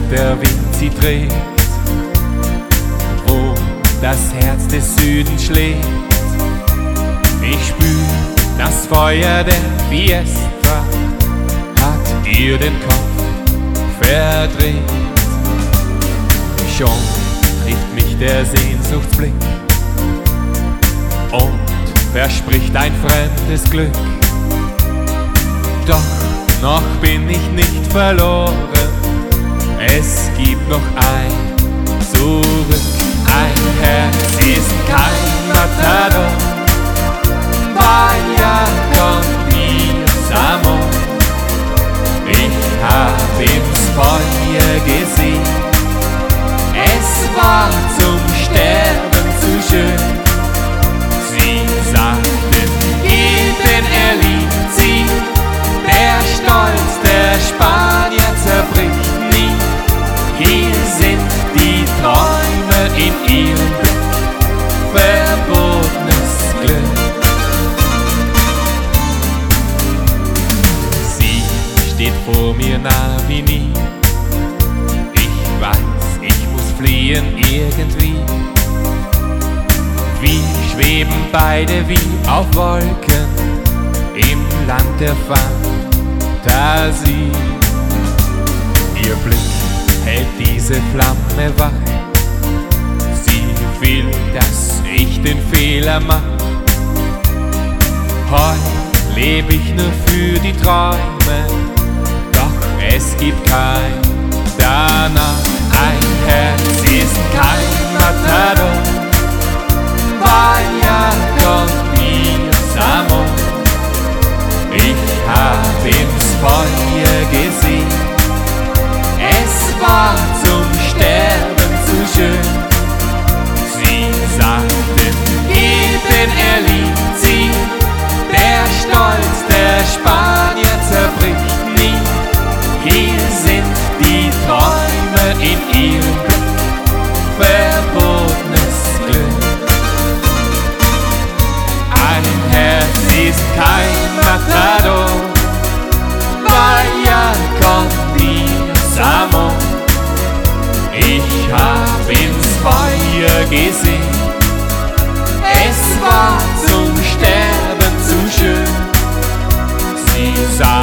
der Wind sie trägt, wo das Herz des Südens schlägt. Ich spür das Feuer der Fiesta, hat ihr den Kopf verdreht. Schon trifft mich der Sehnsuchtsblick und verspricht ein fremdes Glück. Doch noch bin ich nicht verloren, es gibt noch ein Zurück. Ein Herz ist kein Matador, vaya con mi amor. Ich hab ins Feuer gesehen, es war zum Sterben zu schön. Sie sagten, jeden er liebt sie, der Stolz der Spanier zerbricht nie. Hier sind die Träume in ihrem Blick, verbotenes Glück. Sie steht vor mir nah wie nie, ich weiß, ich muss fliehen irgendwie. Wir schweben beide wie auf Wolken im Land der Fantasie. Ihr Blick hält diese Flamme wach, sie will, dass ich den Fehler mach. Heut leb ich nur für die Träume, doch es gibt kein danach. Ein Herz ist kein Matador, vaya con mi amor. Ich hab ins Feuer gesehen, es war zum Sterben zu schön. Sie sagten, jeden er liebt sie, der Stolz der Spanier zerbricht nie. Hier sind die Träume in ihrem Blick, verbotenes Glück. Ein Herz ist kein Matador, vaya con mi amor. Ich hab ins Feuer gesehen, es war zum Sterben zu schön. Sie sagten,